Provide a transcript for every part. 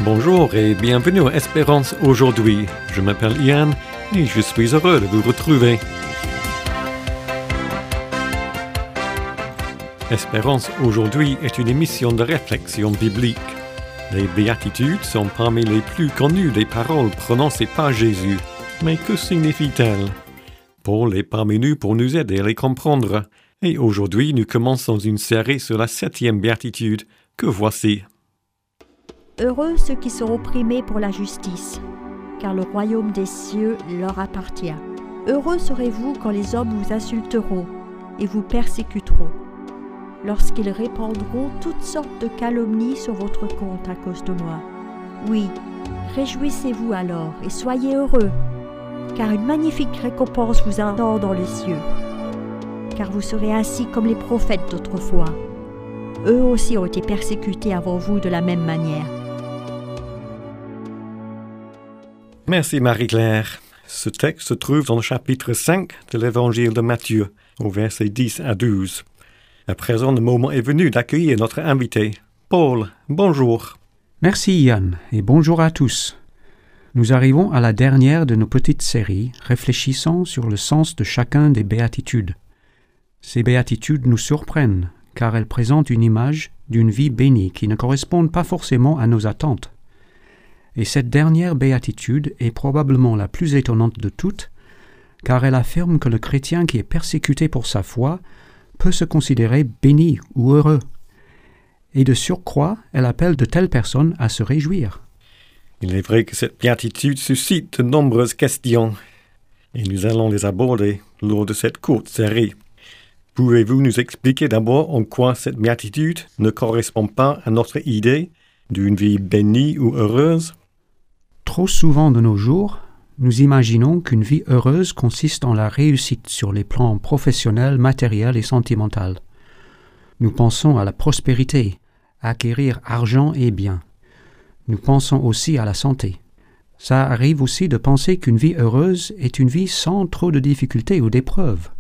Bonjour et bienvenue à Espérance aujourd'hui. Je m'appelle Ian et je suis heureux de vous retrouver. Espérance aujourd'hui est une émission de réflexion biblique. Les béatitudes sont parmi les plus connues des paroles prononcées par Jésus. Mais que signifie-t-elle? Paul est parmi nous pour nous aider à les comprendre. Et aujourd'hui, nous commençons une série sur la 7e béatitude que voici. Heureux ceux qui sont opprimés pour la justice, car le royaume des cieux leur appartient. Heureux serez-vous quand les hommes vous insulteront et vous persécuteront, lorsqu'ils répandront toutes sortes de calomnies sur votre compte à cause de moi. Oui, réjouissez-vous alors et soyez heureux, car une magnifique récompense vous attend dans les cieux. Car vous serez ainsi comme les prophètes d'autrefois. Eux aussi ont été persécutés avant vous de la même manière. Merci Marie-Claire. Ce texte se trouve dans le chapitre 5 de l'Évangile de Matthieu, au verset 10 à 12. À présent, le moment est venu d'accueillir notre invité. Paul, bonjour. Merci Yann, et bonjour à tous. Nous arrivons à la dernière de nos petites séries, réfléchissant sur le sens de chacun des béatitudes. Ces béatitudes nous surprennent, car elles présentent une image d'une vie bénie qui ne correspond pas forcément à nos attentes. Et cette dernière béatitude est probablement la plus étonnante de toutes, car elle affirme que le chrétien qui est persécuté pour sa foi peut se considérer béni ou heureux. Et de surcroît, elle appelle de telles personnes à se réjouir. Il est vrai que cette béatitude suscite de nombreuses questions, et nous allons les aborder lors de cette courte série. Pouvez-vous nous expliquer d'abord en quoi cette béatitude ne correspond pas à notre idée d'une vie bénie ou heureuse? Trop souvent de nos jours, nous imaginons qu'une vie heureuse consiste en la réussite sur les plans professionnels, matériels et sentimentaux. Nous pensons à la prospérité, à acquérir argent et biens. Nous pensons aussi à la santé. Ça arrive aussi de penser qu'une vie heureuse est une vie sans trop de difficultés ou d'épreuves.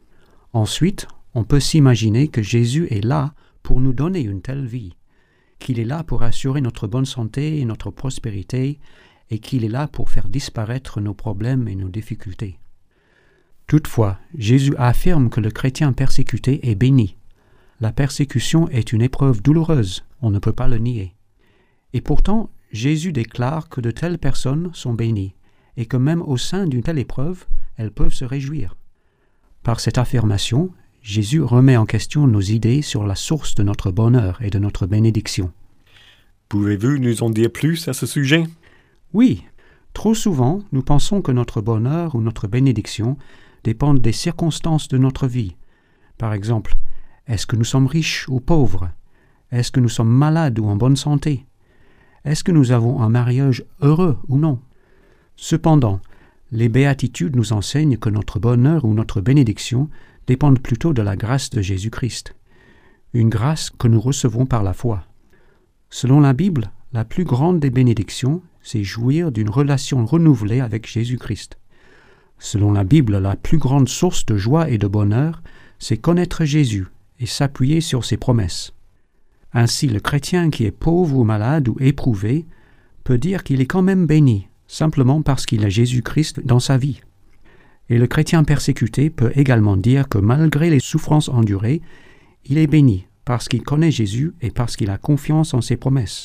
Ensuite, on peut s'imaginer que Jésus est là pour nous donner une telle vie, qu'il est là pour assurer notre bonne santé et notre prospérité, et qu'il est là pour faire disparaître nos problèmes et nos difficultés. Toutefois, Jésus affirme que le chrétien persécuté est béni. La persécution est une épreuve douloureuse, on ne peut pas le nier. Et pourtant, Jésus déclare que de telles personnes sont bénies, et que même au sein d'une telle épreuve, elles peuvent se réjouir. Par cette affirmation, Jésus remet en question nos idées sur la source de notre bonheur et de notre bénédiction. Pouvez-vous nous en dire plus à ce sujet? Oui, trop souvent, nous pensons que notre bonheur ou notre bénédiction dépendent des circonstances de notre vie. Par exemple, est-ce que nous sommes riches ou pauvres? Est-ce que nous sommes malades ou en bonne santé? Est-ce que nous avons un mariage heureux ou non? Cependant, les béatitudes nous enseignent que notre bonheur ou notre bénédiction dépendent plutôt de la grâce de Jésus-Christ, une grâce que nous recevons par la foi. Selon la Bible, la plus grande des bénédictions, c'est jouir d'une relation renouvelée avec Jésus-Christ. Selon la Bible, la plus grande source de joie et de bonheur, c'est connaître Jésus et s'appuyer sur ses promesses. Ainsi, le chrétien qui est pauvre ou malade ou éprouvé peut dire qu'il est quand même béni, simplement parce qu'il a Jésus-Christ dans sa vie. Et le chrétien persécuté peut également dire que malgré les souffrances endurées, il est béni parce qu'il connaît Jésus et parce qu'il a confiance en ses promesses.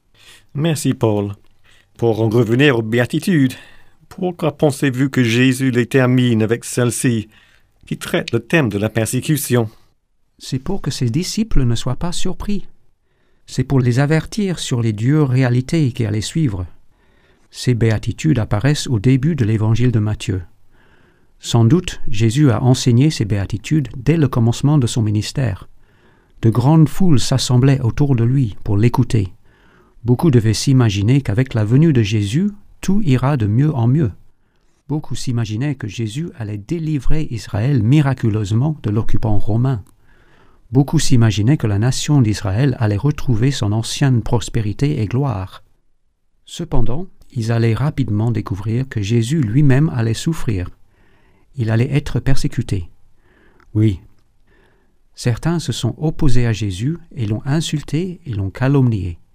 Merci Paul. Pour en revenir aux béatitudes, pourquoi pensez-vous que Jésus les termine avec celle-ci, qui traite le thème de la persécution? C'est pour que ses disciples ne soient pas surpris. C'est pour les avertir sur les dures réalités qui allaient suivre. Ces béatitudes apparaissent au début de l'évangile de Matthieu. Sans doute, Jésus a enseigné ces béatitudes dès le commencement de son ministère. De grandes foules s'assemblaient autour de lui pour l'écouter. Beaucoup devaient s'imaginer qu'avec la venue de Jésus, tout ira de mieux en mieux. Beaucoup s'imaginaient que Jésus allait délivrer Israël miraculeusement de l'occupant romain. Beaucoup s'imaginaient que la nation d'Israël allait retrouver son ancienne prospérité et gloire. Cependant, ils allaient rapidement découvrir que Jésus lui-même allait souffrir. Il allait être persécuté. Oui, certains se sont opposés à Jésus et l'ont insulté et l'ont calomnié.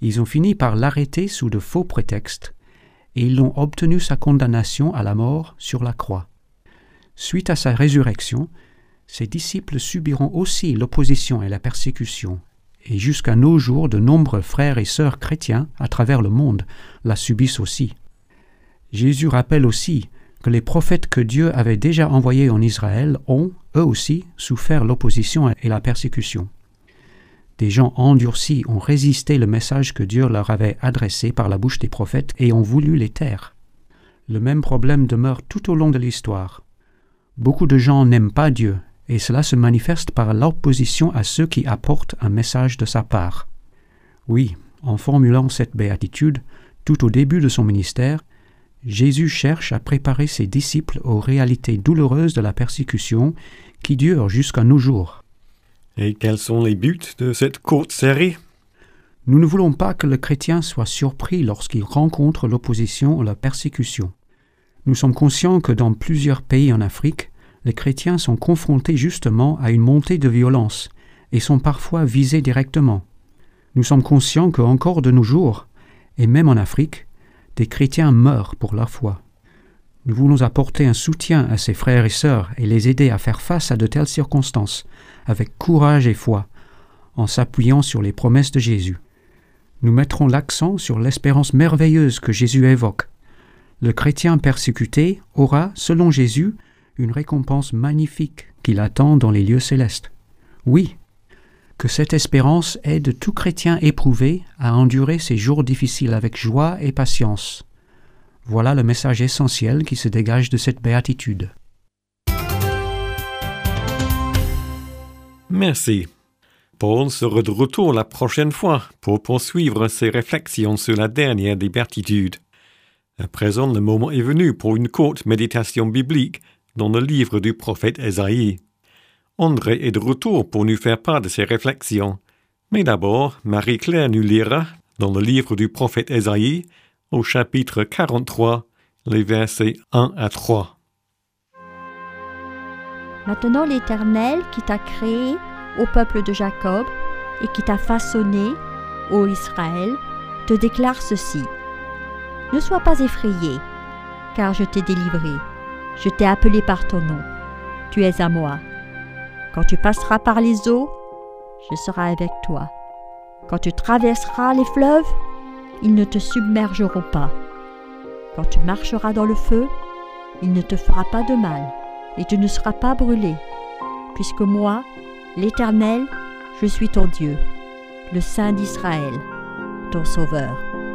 Ils ont fini par l'arrêter sous de faux prétextes et ils ont obtenu sa condamnation à la mort sur la croix. Suite à sa résurrection, ses disciples subiront aussi l'opposition et la persécution, et jusqu'à nos jours, de nombreux frères et sœurs chrétiens à travers le monde la subissent aussi. Jésus rappelle aussi que les prophètes que Dieu avait déjà envoyés en Israël ont, eux aussi, souffert l'opposition et la persécution. Des gens endurcis ont résisté le message que Dieu leur avait adressé par la bouche des prophètes et ont voulu les taire. Le même problème demeure tout au long de l'histoire. Beaucoup de gens n'aiment pas Dieu, et cela se manifeste par l'opposition à ceux qui apportent un message de sa part. Oui, en formulant cette béatitude, tout au début de son ministère, Jésus cherche à préparer ses disciples aux réalités douloureuses de la persécution qui dure jusqu'à nos jours. Et quels sont les buts de cette courte série? Nous ne voulons pas que le chrétien soit surpris lorsqu'il rencontre l'opposition ou la persécution. Nous sommes conscients que dans plusieurs pays en Afrique, les chrétiens sont confrontés justement à une montée de violence et sont parfois visés directement. Nous sommes conscients qu'encore de nos jours, et même en Afrique, des chrétiens meurent pour leur foi. Nous voulons apporter un soutien à ces frères et sœurs et les aider à faire face à de telles circonstances, avec courage et foi, en s'appuyant sur les promesses de Jésus. Nous mettrons l'accent sur l'espérance merveilleuse que Jésus évoque. Le chrétien persécuté aura, selon Jésus, une récompense magnifique qui l'attend dans les lieux célestes. Oui, que cette espérance aide tout chrétien éprouvé à endurer ces jours difficiles avec joie et patience. Voilà le message essentiel qui se dégage de cette béatitude. Merci. Paul sera de retour la prochaine fois pour poursuivre ses réflexions sur la dernière des béatitudes. À présent, le moment est venu pour une courte méditation biblique dans le livre du prophète Ésaïe. André est de retour pour nous faire part de ses réflexions. Mais d'abord, Marie-Claire nous lira dans le livre du prophète Ésaïe, au chapitre 43, les versets 1 à 3. Maintenant l'Éternel qui t'a créé, ô peuple de Jacob, et qui t'a façonné, ô Israël, te déclare ceci. Ne sois pas effrayé, car je t'ai délivré. Je t'ai appelé par ton nom. Tu es à moi. Quand tu passeras par les eaux, je serai avec toi. Quand tu traverseras les fleuves, ils ne te submergeront pas. Quand tu marcheras dans le feu, il ne te fera pas de mal, et tu ne seras pas brûlé, puisque moi, l'Éternel, je suis ton Dieu, le Saint d'Israël, ton Sauveur.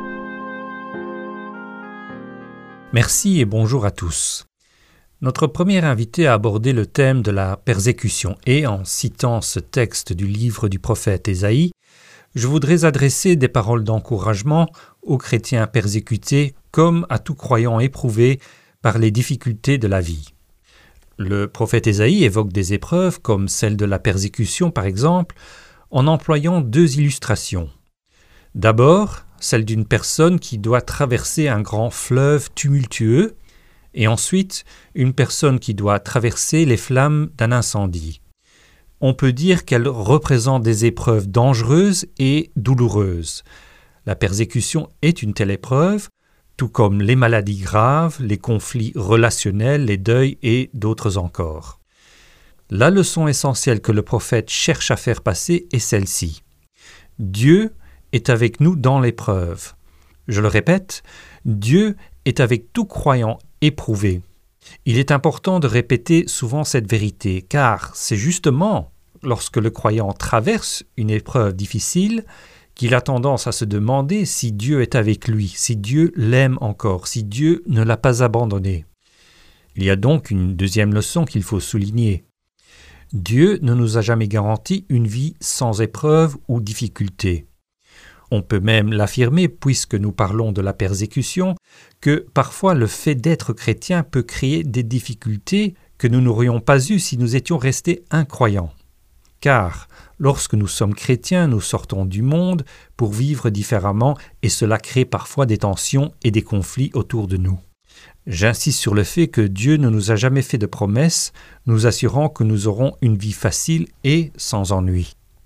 Merci et bonjour à tous. Notre premier invité a abordé le thème de la persécution et, en citant ce texte du livre du prophète Ésaïe, je voudrais adresser des paroles d'encouragement aux chrétiens persécutés comme à tout croyant éprouvé par les difficultés de la vie. Le prophète Ésaïe évoque des épreuves comme celle de la persécution par exemple, en employant deux illustrations. D'abord, celle d'une personne qui doit traverser un grand fleuve tumultueux, et ensuite une personne qui doit traverser les flammes d'un incendie. On peut dire qu'elle représente des épreuves dangereuses et douloureuses. La persécution est une telle épreuve, tout comme les maladies graves, les conflits relationnels, les deuils et d'autres encore. La leçon essentielle que le prophète cherche à faire passer est celle-ci. Dieu est avec nous dans l'épreuve. Je le répète, Dieu est avec tout croyant éprouvé. Il est important de répéter souvent cette vérité, car c'est justement lorsque le croyant traverse une épreuve difficile qu'il a tendance à se demander si Dieu est avec lui, si Dieu l'aime encore, si Dieu ne l'a pas abandonné. Il y a donc une deuxième leçon qu'il faut souligner. Dieu ne nous a jamais garanti une vie sans épreuve ou difficulté. On peut même l'affirmer, puisque nous parlons de la persécution, que parfois le fait d'être chrétien peut créer des difficultés que nous n'aurions pas eues si nous étions restés incroyants. Car lorsque nous sommes chrétiens, nous sortons du monde pour vivre différemment et cela crée parfois des tensions et des conflits autour de nous. J'insiste sur le fait que Dieu ne nous a jamais fait de promesses nous assurant que nous aurons une vie facile et sans ennui.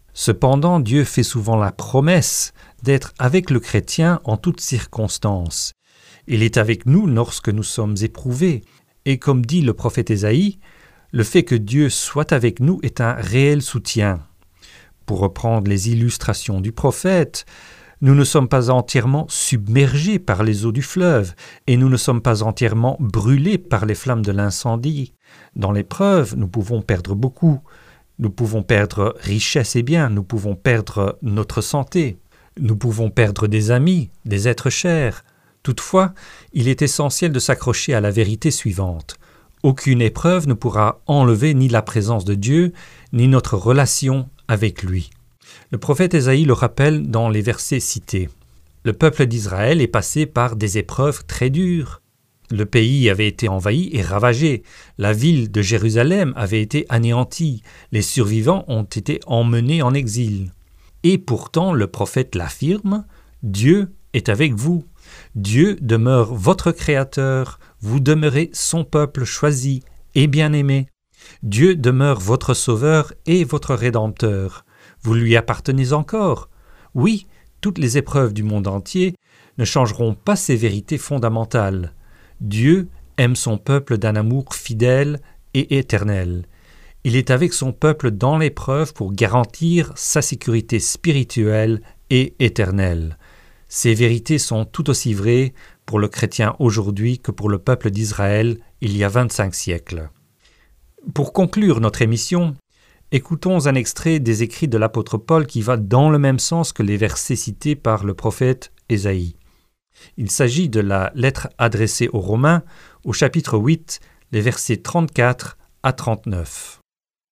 Cependant, Dieu fait souvent la promesse d'être avec le chrétien en toutes circonstances. Il est avec nous lorsque nous sommes éprouvés. Et comme dit le prophète Ésaïe, le fait que Dieu soit avec nous est un réel soutien. Pour reprendre les illustrations du prophète, nous ne sommes pas entièrement submergés par les eaux du fleuve et nous ne sommes pas entièrement brûlés par les flammes de l'incendie. Dans l'épreuve, nous pouvons perdre beaucoup. Nous pouvons perdre richesse et biens, nous pouvons perdre notre santé, nous pouvons perdre des amis, des êtres chers. Toutefois, il est essentiel de s'accrocher à la vérité suivante. Aucune épreuve ne pourra enlever ni la présence de Dieu, ni notre relation avec lui. Le prophète Ésaïe le rappelle dans les versets cités. Le peuple d'Israël est passé par des épreuves très dures. Le pays avait été envahi et ravagé. La ville de Jérusalem avait été anéantie. Les survivants ont été emmenés en exil. Et pourtant, le prophète l'affirme, Dieu est avec vous. Dieu demeure votre Créateur. Vous demeurez son peuple choisi et bien-aimé. Dieu demeure votre Sauveur et votre Rédempteur. Vous lui appartenez encore. Oui, toutes les épreuves du monde entier ne changeront pas ces vérités fondamentales. Dieu aime son peuple d'un amour fidèle et éternel. Il est avec son peuple dans l'épreuve pour garantir sa sécurité spirituelle et éternelle. Ces vérités sont tout aussi vraies pour le chrétien aujourd'hui que pour le peuple d'Israël il y a 25 siècles. Pour conclure notre émission, écoutons un extrait des écrits de l'apôtre Paul qui va dans le même sens que les versets cités par le prophète Ésaïe. Il s'agit de la lettre adressée aux Romains, au chapitre 8, les versets 34 à 39.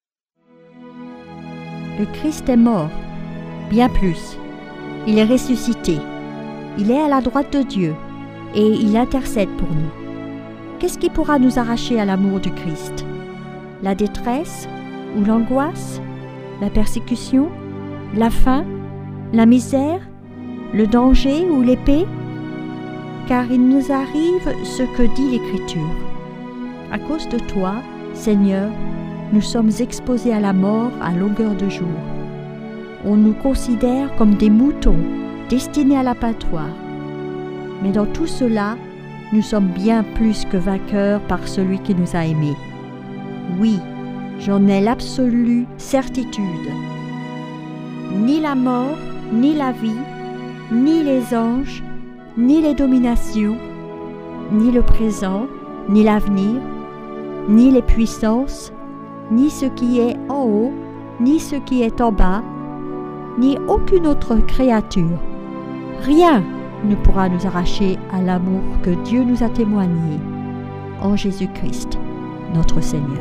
Le Christ est mort, bien plus. Il est ressuscité. Il est à la droite de Dieu et il intercède pour nous. Qu'est-ce qui pourra nous arracher à l'amour du Christ? La détresse ou l'angoisse? La persécution? La faim? La misère? Le danger ou l'épée? Car il nous arrive ce que dit l'Écriture. À cause de toi, Seigneur, nous sommes exposés à la mort à longueur de jour. On nous considère comme des moutons destinés à l'abattoir. Mais dans tout cela, nous sommes bien plus que vainqueurs par celui qui nous a aimés. Oui, j'en ai l'absolue certitude. Ni la mort, ni la vie, ni les anges, ni les dominations, ni le présent, ni l'avenir, ni les puissances, ni ce qui est en haut, ni ce qui est en bas, ni aucune autre créature. Rien ne pourra nous arracher à l'amour que Dieu nous a témoigné en Jésus-Christ, notre Seigneur.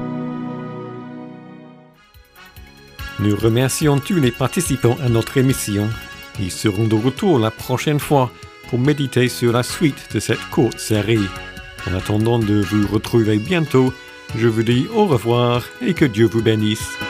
Nous remercions tous les participants à notre émission. Ils seront de retour la prochaine fois pour méditer sur la suite de cette courte série. En attendant de vous retrouver bientôt, je vous dis au revoir et que Dieu vous bénisse.